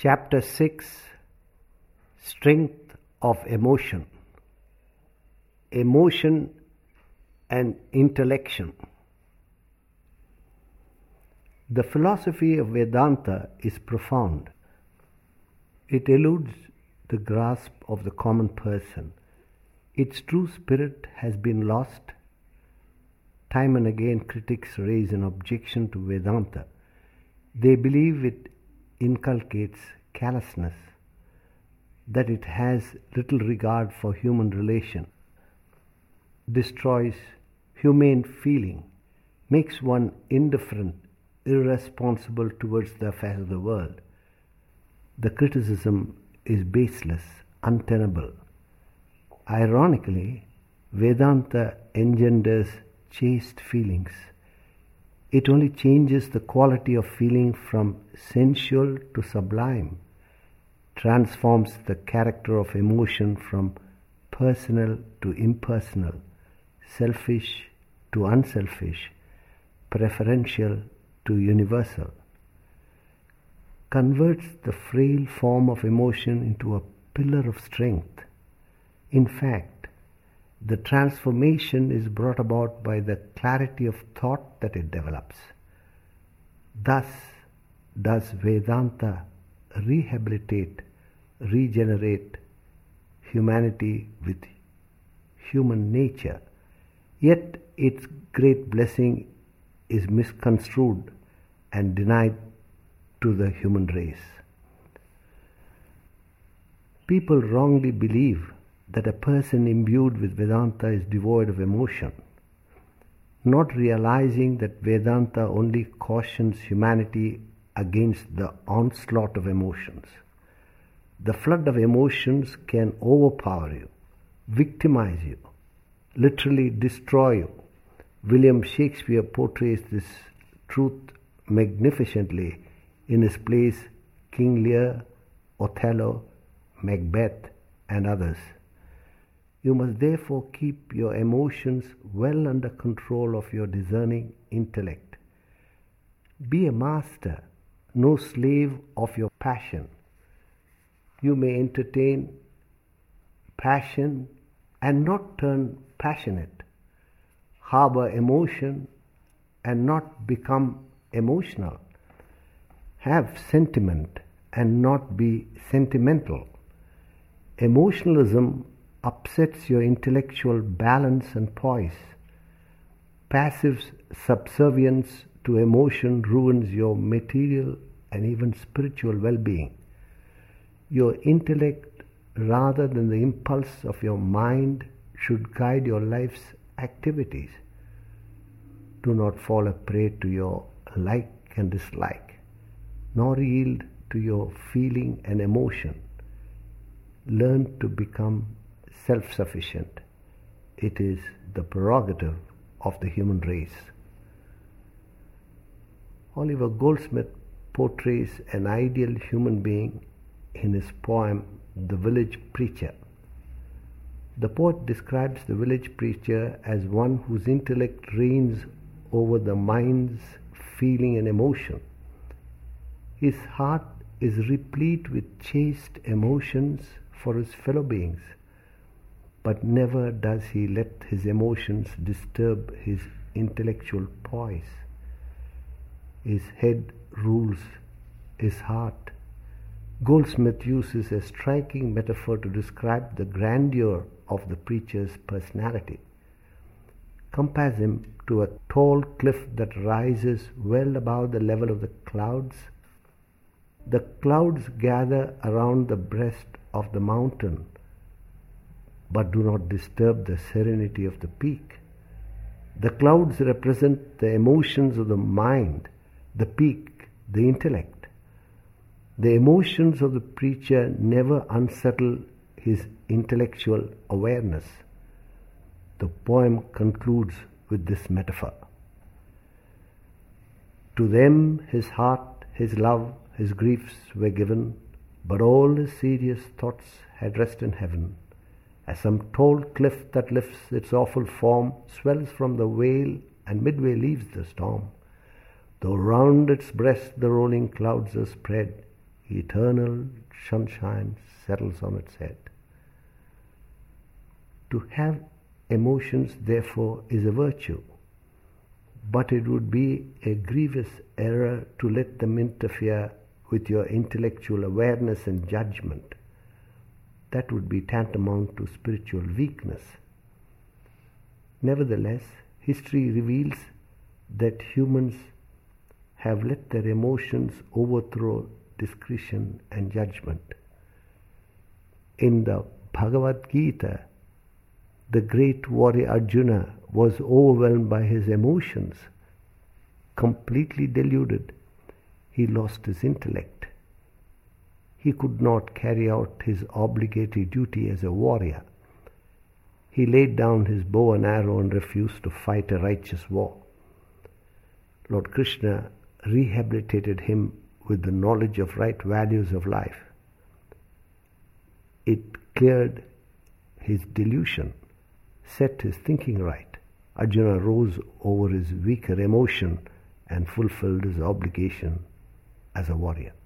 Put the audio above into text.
Chapter 6 Strength of Emotion. Emotion and Intellection. The philosophy of Vedanta is profound. It eludes the grasp of the common person. Its true spirit has been lost. Time and again critics raise an objection to Vedanta. They believe it inculcates callousness, that it has little regard for human relation, destroys humane feeling, makes one indifferent, irresponsible towards the affairs of the world. The criticism is baseless, untenable. Ironically, Vedanta engenders chaste feelings. It only changes the quality of feeling from sensual to sublime, transforms the character of emotion from personal to impersonal, selfish to unselfish, preferential to universal, converts the frail form of emotion into a pillar of strength. In fact, the transformation is brought about by the clarity of thought that it develops. Thus does Vedanta rehabilitate, regenerate humanity with human nature. Yet its great blessing is misconstrued and denied to the human race. People wrongly believe that a person imbued with Vedanta is devoid of emotion, not realizing that Vedanta only cautions humanity against the onslaught of emotions. The flood of emotions can overpower you, victimize you, literally destroy you. William Shakespeare portrays this truth magnificently in his plays King Lear, Othello, Macbeth, and others. You must therefore keep your emotions well under control of your discerning intellect. Be a master, no slave of your passion. You may entertain passion and not turn passionate, harbor emotion and not become emotional, have sentiment and not be sentimental. Emotionalism upsets your intellectual balance and poise. Passive subservience to emotion ruins your material and even spiritual well-being. Your intellect, rather than the impulse of your mind, should guide your life's activities. Do not fall a prey to your like and dislike, nor yield to your feeling and emotion. Learn to become self-sufficient. It is the prerogative of the human race. Oliver Goldsmith portrays an ideal human being in his poem The Village Preacher. The poet describes the village preacher as one whose intellect reigns over the mind's feeling and emotion. His heart is replete with chaste emotions for his fellow beings, but never does he let his emotions disturb his intellectual poise. His head rules his heart. Goldsmith uses a striking metaphor to describe the grandeur of the preacher's personality. Compares him to a tall cliff that rises well above the level of the clouds. The clouds gather around the breast of the mountain, but do not disturb the serenity of the peak. The clouds represent the emotions of the mind, the peak, the intellect. The emotions of the preacher never unsettle his intellectual awareness. The poem concludes with this metaphor. To them his heart, his love, his griefs were given, but all his serious thoughts had rest in heaven. As some tall cliff that lifts its awful form swells from the vale and midway leaves the storm, though round its breast the rolling clouds are spread, eternal sunshine settles on its head. To have emotions, therefore, is a virtue, but it would be a grievous error to let them interfere with your intellectual awareness and judgment. That would be tantamount to spiritual weakness. Nevertheless, history reveals that humans have let their emotions overthrow discretion and judgment. In the Bhagavad Gita, the great warrior Arjuna was overwhelmed by his emotions, completely deluded. He lost his intellect. He could not carry out his obligatory duty as a warrior. He laid down his bow and arrow and refused to fight a righteous war. Lord Krishna rehabilitated him with the knowledge of right values of life. It cleared his delusion, set his thinking right. Arjuna rose over his weaker emotion and fulfilled his obligation as a warrior.